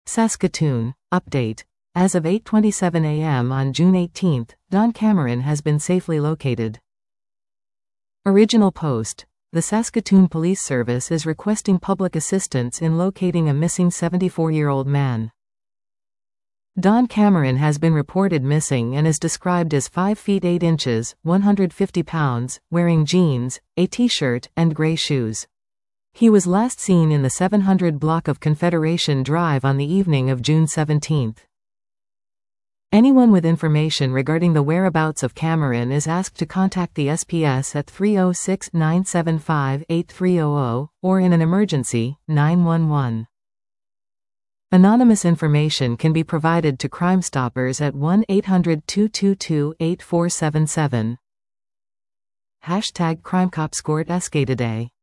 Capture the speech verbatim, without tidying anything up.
Saskatoon. Update. As of eight twenty-seven a m on June eighteenth, Don Cameron has been safely located. Original post. The Saskatoon Police Service is requesting public assistance in locating a missing seventy-four-year-old man. Don Cameron has been reported missing and is described as five feet eight inches, one hundred fifty pounds, wearing jeans, a t-shirt, and gray shoes. He was last seen in the seven hundred block of Confederation Drive on the evening of June seventeenth. Anyone with information regarding the whereabouts of Cameron is asked to contact the S P S at three oh six, nine seven five, eight three hundred, or in an emergency, nine one one. Anonymous information can be provided to Crime Stoppers at one eight hundred, two two two, eight four seven seven. Hashtag CrimeCopsCourt Escatoday.